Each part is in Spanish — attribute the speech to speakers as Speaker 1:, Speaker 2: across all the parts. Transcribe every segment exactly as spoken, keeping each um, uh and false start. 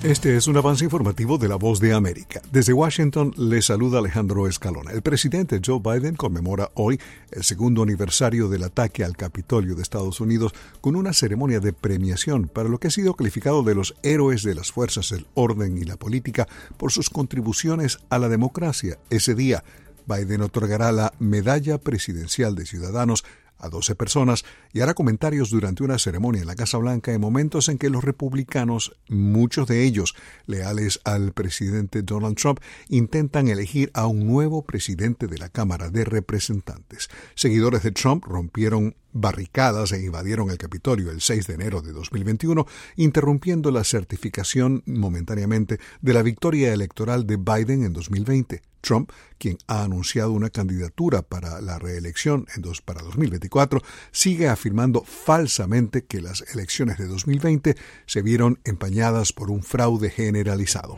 Speaker 1: Este es un avance informativo de La Voz de América. Desde Washington le saluda Alejandro Escalona. El presidente Joe Biden conmemora hoy el segundo aniversario del ataque al Capitolio de Estados Unidos con una ceremonia de premiación para lo que ha sido calificado de los héroes de las fuerzas del orden y la política por sus contribuciones a la democracia. Ese día, Biden otorgará la Medalla Presidencial de Ciudadanos a doce personas y hará comentarios durante una ceremonia en la Casa Blanca en momentos en que los republicanos, muchos de ellos leales al presidente Donald Trump, intentan elegir a un nuevo presidente de la Cámara de Representantes. Seguidores de Trump rompieron barricadas e invadieron el Capitolio el seis de enero de dos mil veintiuno, interrumpiendo la certificación momentáneamente de la victoria electoral de Biden en dos mil veinte. Trump, quien ha anunciado una candidatura para la reelección en dos, para dos mil veinticuatro, sigue afirmando falsamente que las elecciones de dos mil veinte se vieron empañadas por un fraude generalizado.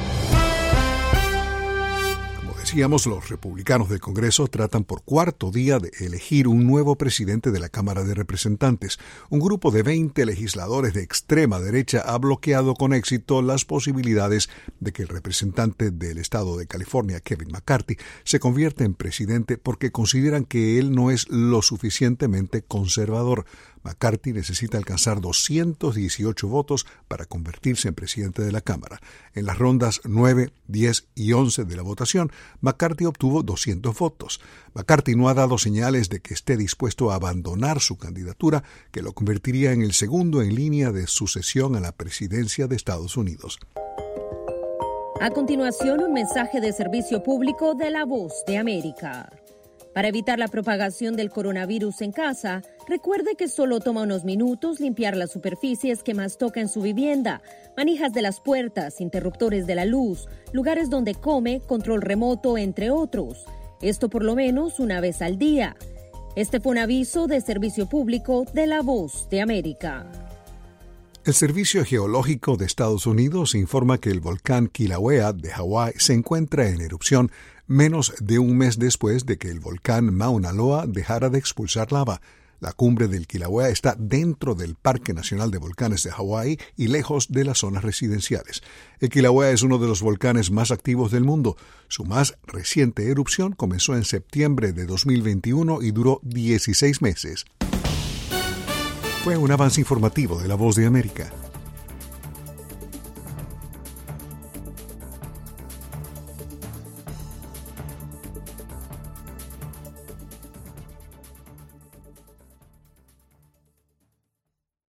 Speaker 1: Decíamos, los republicanos del Congreso tratan por cuarto día de elegir un nuevo presidente de la Cámara de Representantes. Un grupo de veinte legisladores de extrema derecha ha bloqueado con éxito las posibilidades de que el representante del estado de California, Kevin McCarthy, se convierta en presidente porque consideran que él no es lo suficientemente conservador. McCarthy necesita alcanzar doscientos dieciocho votos para convertirse en presidente de la Cámara. En las rondas nueve, diez y once de la votación, McCarthy obtuvo doscientos votos. McCarthy no ha dado señales de que esté dispuesto a abandonar su candidatura, que lo convertiría en el segundo en línea de sucesión a la presidencia de Estados Unidos.
Speaker 2: A continuación, un mensaje de servicio público de La Voz de América. Para evitar la propagación del coronavirus en casa, recuerde que solo toma unos minutos limpiar las superficies que más toca en su vivienda, manijas de las puertas, interruptores de la luz, lugares donde come, control remoto, entre otros. Esto por lo menos una vez al día. Este fue un aviso de servicio público de La Voz de América.
Speaker 1: El Servicio Geológico de Estados Unidos informa que el volcán Kilauea de Hawái se encuentra en erupción menos de un mes después de que el volcán Mauna Loa dejara de expulsar lava. La cumbre del Kilauea está dentro del Parque Nacional de Volcanes de Hawái y lejos de las zonas residenciales. El Kilauea es uno de los volcanes más activos del mundo. Su más reciente erupción comenzó en septiembre de dos mil veintiuno y duró dieciséis meses. Fue un avance informativo de La Voz de América.